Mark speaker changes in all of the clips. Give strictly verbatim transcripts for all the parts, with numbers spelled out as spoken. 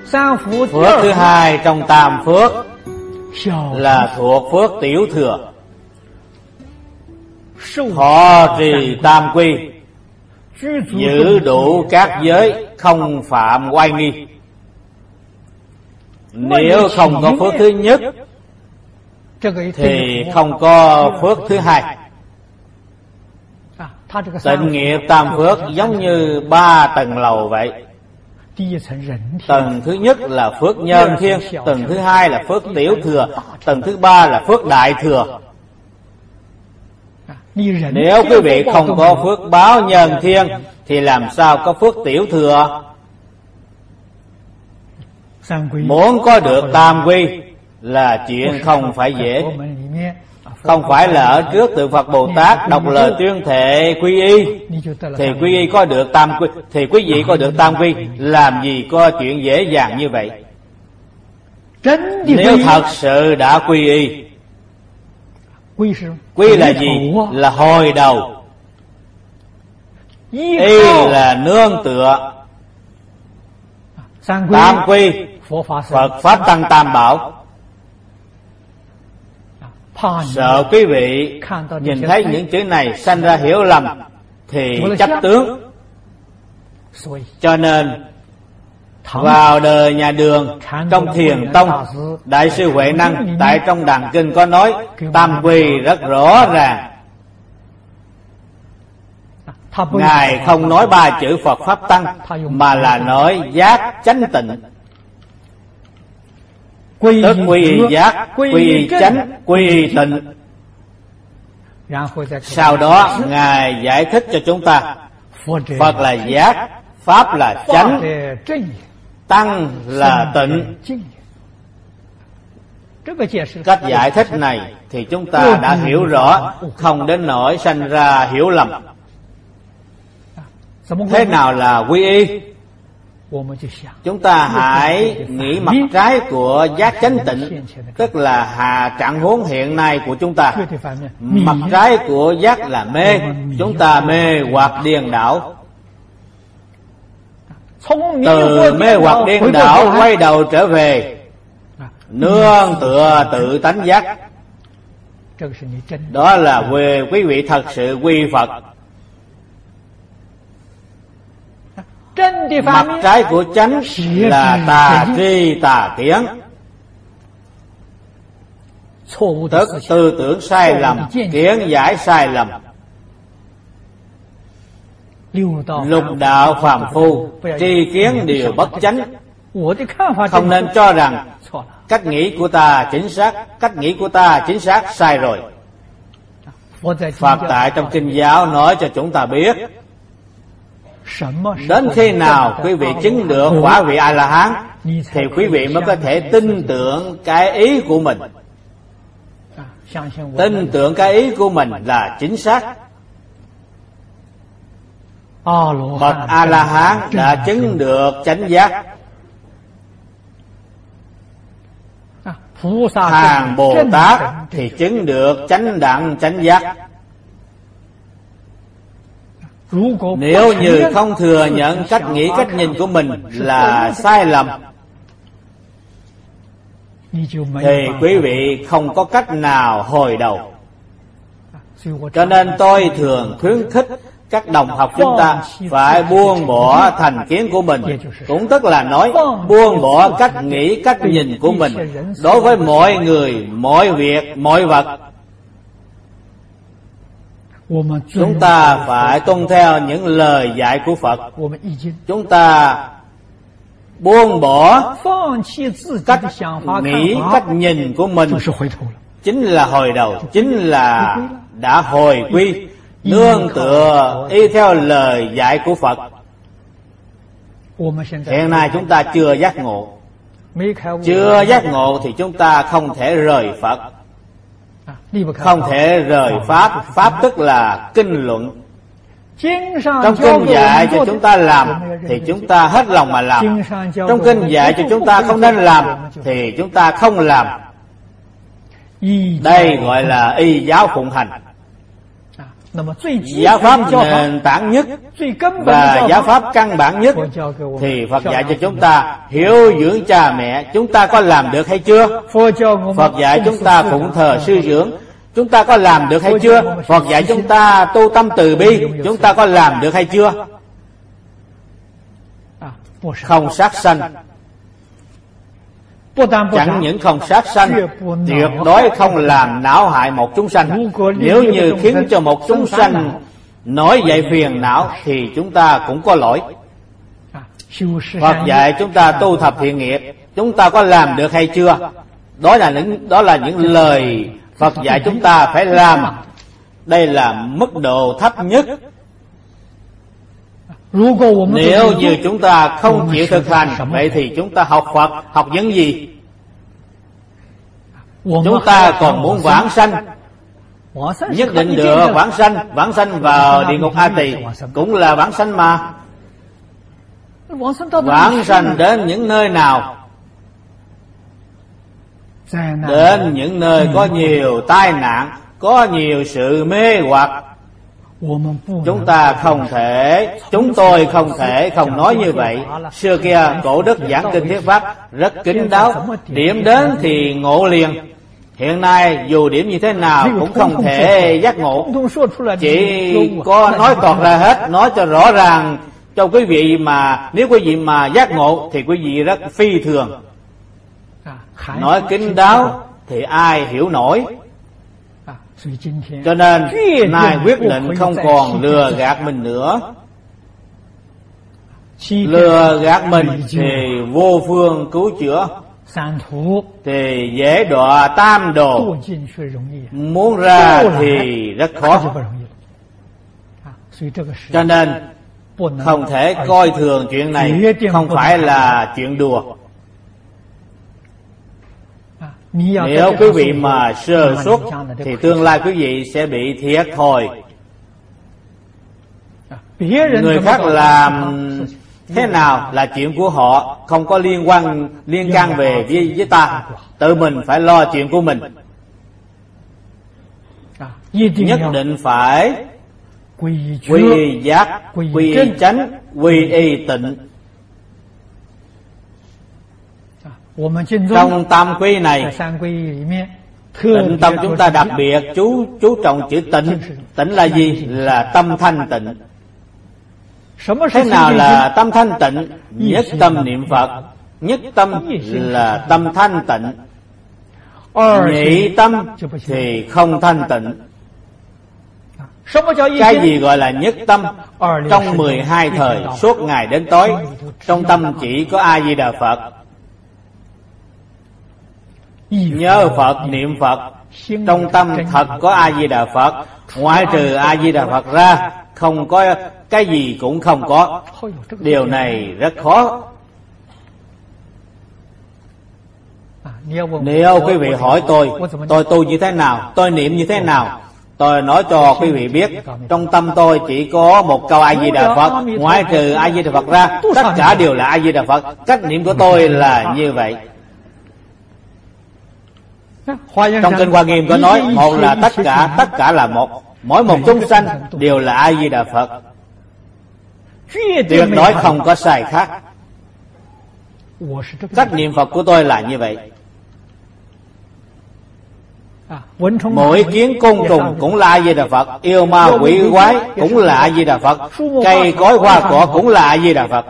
Speaker 1: Phước thứ hai trong tam phước là thuộc phước tiểu thừa. Thọ trì tam quy, giữ đủ các giới, không phạm oai nghi. Nếu không có phước thứ nhất thì không có phước thứ hai. Tịnh nghiệp tam phước giống như ba tầng lầu vậy. Tầng thứ nhất là phước nhân thiên, tầng thứ hai là phước tiểu thừa, tầng thứ ba là phước đại thừa. Nếu quý vị không có phước báo nhân thiên thì làm sao có phước tiểu thừa? Muốn có được tam quy là chuyện không phải dễ. Không phải là ở trước tượng Phật Bồ Tát đọc lời tuyên thệ quy y thì quy y có được tam quy, thì quý vị có được tam quy. Làm gì có chuyện dễ dàng như vậy? Nếu thật sự đã quy y, quy là gì? Là hồi đầu. Y là nương tựa. Tam quy, Phật Pháp Tăng Tam Bảo. Sợ quý vị nhìn thấy những chữ này sanh ra hiểu lầm thì chấp tướng. Cho nên vào đời nhà Đường, trong Thiền Tông, Đại sư Huệ Năng tại trong Đàn Kinh có nói tam quy rất rõ ràng. Ngài không nói ba chữ Phật Pháp Tăng, mà là nói giác chánh tịnh. Tức quy y giác, quy y chánh, quy y tịnh. Sau đó Ngài giải thích cho chúng ta, Phật là giác, Pháp là chánh, Tăng là tịnh. Cách giải thích này thì chúng ta đã hiểu rõ, không đến nỗi sanh ra hiểu lầm. Thế nào là quy y? Chúng ta hãy nghĩ mặt trái của giác chánh tịnh, tức là hạ trạng huống hiện nay của chúng ta. Mặt trái của giác là mê, chúng ta mê hoặc điên đảo. Từ mê hoặc điên đảo quay đầu trở về nương tựa tự tánh giác. Đó là về quý vị thật sự quy Phật. Mặt trái của chánh là tà tri tà kiến, tức tư tưởng sai lầm, kiến giải sai lầm. Lục đạo phàm phu tri kiến đều bất chánh. Không nên cho rằng cách nghĩ của ta chính xác, cách nghĩ của ta chính xác, sai rồi. Phật tại trong Kinh giáo nói cho chúng ta biết, đến khi nào quý vị chứng được quả vị A-la-hán thì quý vị mới có thể tin tưởng cái ý của mình. Tin tưởng cái ý của mình là chính xác. Bậc A-la-hán đã chứng được chánh giác. Hàng Bồ Tát thì chứng được chánh đẳng chánh giác. Nếu như không thừa nhận cách nghĩ cách nhìn của mình là sai lầm thì quý vị không có cách nào hồi đầu. Cho nên tôi thường khuyến khích các đồng học chúng ta phải buông bỏ thành kiến của mình, cũng tức là nói buông bỏ cách nghĩ cách nhìn của mình đối với mọi người, mọi việc, mọi vật. Chúng ta phải tuân theo những lời dạy của Phật. Chúng ta buông bỏ cách nghĩ, cách nhìn của mình, chính là hồi đầu, chính là đã hồi quy, nương tựa y theo lời dạy của Phật. Hiện nay chúng ta chưa giác ngộ. Chưa giác ngộ thì chúng ta không thể rời Phật, không thể rời Pháp. Pháp tức là kinh luận. Trong kinh dạy cho chúng ta làm thì chúng ta hết lòng mà làm. Trong kinh dạy cho chúng ta không nên làm thì chúng ta không làm. Đây gọi là y giáo phụng hành. Giáo pháp nền tảng nhất và giáo pháp căn bản nhất thì Phật dạy cho chúng ta hiếu dưỡng cha mẹ. Chúng ta có làm được hay chưa? Phật dạy chúng ta phụng thờ sư trưởng. Chúng ta có làm được hay chưa? Phật dạy chúng ta tu tâm từ bi. Chúng ta có làm được hay chưa? Không sát sanh. Chẳng những không sát sanh, tuyệt đối không làm não hại một chúng sanh. Nếu như khiến cho một chúng sanh nổi dậy phiền não thì chúng ta cũng có lỗi. Phật dạy chúng ta tu thập thiện nghiệp. Chúng ta có làm được hay chưa? Đó là những đó là những lời Phật dạy chúng ta phải làm. Đây là mức độ thấp nhất. Nếu như chúng ta không chịu thực hành, vậy thì chúng ta học Phật học những gì? Chúng ta còn muốn vãng sanh, nhất định được vãng sanh. Vãng sanh vào địa ngục A Tỳ cũng là vãng sanh mà. Vãng sanh đến những nơi nào? Đến những nơi có nhiều tai nạn, có nhiều sự mê hoặc. Chúng ta không thể, chúng tôi không thể không nói như vậy. Xưa kia cổ đức giảng kinh thuyết pháp rất kín đáo, điểm đến thì ngộ liền. Hiện nay dù điểm như thế nào cũng không thể giác ngộ. Chỉ có nói toạc ra hết, nói cho rõ ràng cho quý vị, mà nếu quý vị mà giác ngộ thì quý vị rất phi thường. Nói kín đáo thì ai hiểu nổi. Cho nên nay quyết định không còn lừa gạt mình nữa. Lừa gạt mình thì vô phương cứu chữa, thì dễ đọa tam đồ. Muốn ra thì rất khó. Cho nên không thể coi thường chuyện này, không phải là chuyện đùa. Nếu quý vị mà sơ suất thì tương lai quý vị sẽ bị thiệt thòi. Người khác làm thế nào là chuyện của họ, không có liên quan liên can về với, với ta. Tự mình phải lo chuyện của mình. Nhất định phải quy y giác, quy y chánh, quy y tịnh. Trong tam quy này, tịnh tâm chúng ta đặc biệt chú chú trọng chữ tịnh. Tịnh là gì? Là tâm thanh tịnh. Thế nào là tâm thanh tịnh? Nhất tâm niệm Phật. Nhất tâm là tâm thanh tịnh. Nhị tâm thì không thanh tịnh. Cái gì gọi là nhất tâm? Trong mười hai thời suốt ngày đến tối, trong tâm chỉ có A Di Đà Phật. Nhớ Phật, niệm Phật, trong tâm thật có A Di Đà Phật. Ngoại trừ A Di Đà Phật ra, không có cái gì cũng không có. Điều này rất khó. Nếu quý vị hỏi tôi, tôi tu như thế nào, tôi niệm như thế nào, tôi nói cho quý vị biết, trong tâm tôi chỉ có một câu A Di Đà Phật. Ngoại trừ A Di Đà Phật ra, tất cả đều là A Di Đà Phật. Cách niệm của tôi là như vậy. Trong kinh Hoa Nghiêm có nói, một là tất cả, tất cả là một. Mỗi một chúng sanh đều là A Di Đà Phật. Tuyệt đối không có sai khác. Cách niệm Phật của tôi là như vậy. Mỗi kiến côn trùng cũng là A Di Đà Phật. Yêu ma quỷ quái cũng là A Di Đà Phật. Cây cối hoa cỏ cũng là A Di Đà Phật.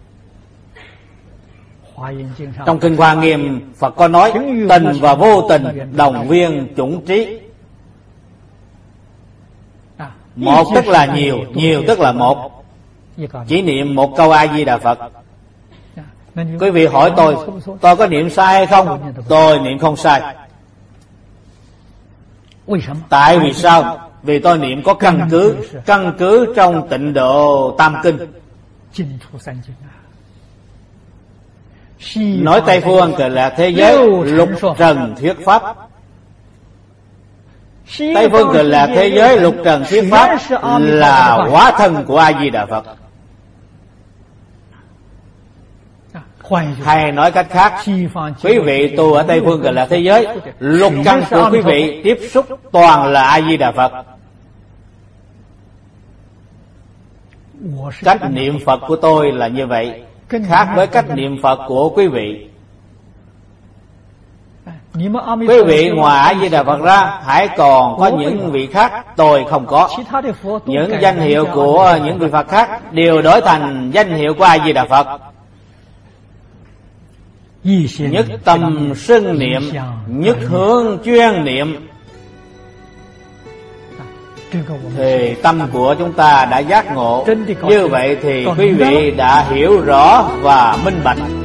Speaker 1: Trong kinh Hoa Nghiêm, Phật có nói tình và vô tình đồng viên chủng trí. Một tức là nhiều, nhiều tức là một. Chỉ niệm một câu A Di Đà Phật. Quý vị hỏi tôi, tôi có niệm sai hay không? Tôi niệm không sai. Tại vì sao? Vì tôi niệm có căn cứ. Căn cứ trong Tịnh Độ Tam Kinh. Nói Tây Phương Cực Lạc thế giới lục trần thuyết pháp. Tây Phương Cực Lạc thế giới lục trần thuyết pháp là hóa thân của A Di Đà Phật. Hay nói cách khác, quý vị tu ở Tây Phương Cực Lạc thế giới, lục căn của quý vị tiếp xúc toàn là A Di Đà Phật. Cách niệm Phật của tôi là như vậy, khác với cách niệm Phật của quý vị. Quý vị ngoài A Di Đà Phật ra, hãy còn có những vị khác tôi không có. Những danh hiệu của những vị Phật khác đều đổi thành danh hiệu của A Di Đà Phật. Nhất tâm xưng niệm, nhất hướng chuyên niệm, thì tâm của chúng ta đã giác ngộ. Như vậy thì quý vị đã hiểu rõ và minh bạch.